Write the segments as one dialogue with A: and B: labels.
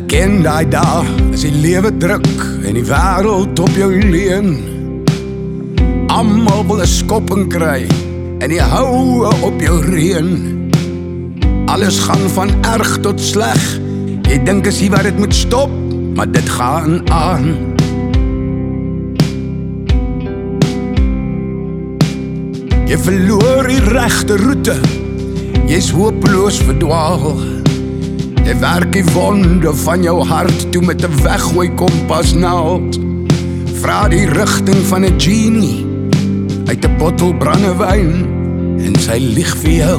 A: Ek ken daai dae, as die lewe druk en die wêreld op jou leun. Almal wil 'n skopping kry en die houe op jou reën. Alles gaan van erg tot sleg. Jy dink as jy wat dit moet stop, maar dit gaan aan. Jy verloor die regte roete. Jy's hopeloos verdwaal. Jy werk die wonde van jou hart toe met 'n weggooi kompasnaald. Vra die rigting van 'n genie uit 'n bottel brandewyn en sy lieg vir jou.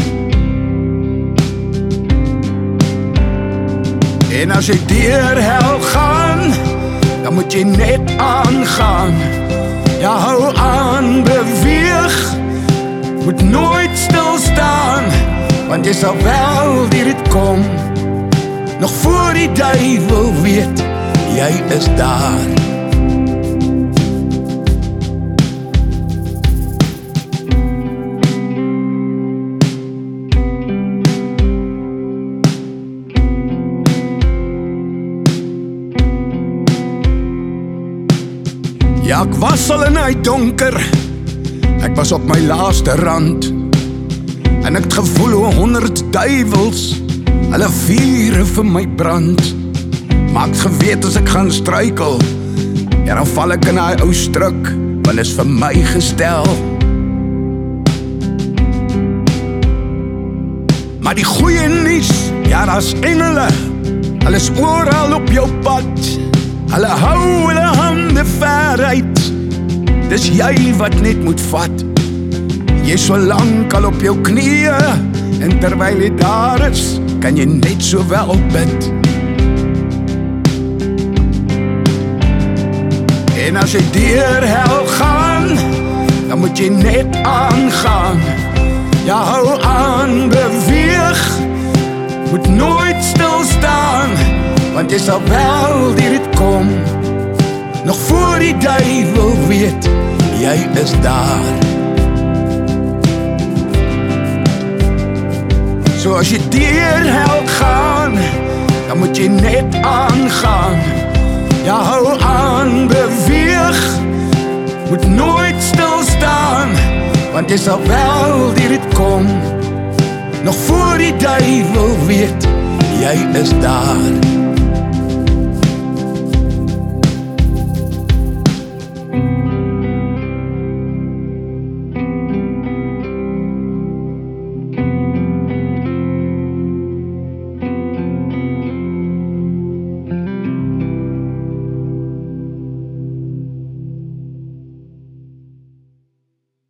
A: En as jy deur hel gaan, dan moet jy net aangaan. Ja, hou aan, beweeg, moet nooit stilstaan, want jy sal wel deur dit kom. Nog voor die duivel weet, jy is daar. Ja, ek was al in die donker, ek was op my laaste rand, en ek het gevoel hoe 100 duivels hulle vuur vir my brand. Maar ek geweet as ek gaan struikel, ja, dan val ek in die ou struik, want is vir my gestel. Maar die goeie nuus, ja, daar's engele, hulle is oral op jou pad. Hulle hou hulle hande ver uit. Dis jy wat net moet vat. Jy so lank al op jou knieë, en terwyl jy daar is, kan jy net so wel bid. En as jy deur hel gaan, dan moet jy net aangaan. Ja, hou aan, beweeg, moet nooit stilstaan, want jy sal wel deur dit kom. Nog voor die duivel weet, jy is daar. So as jy deur hel gaan, dan moet jy net aangaan. Ja, hou aan, beweeg, moet nooit stilstaan, want jy sal wel deur dit kom. Nog voor die duivel weet, jy is daar.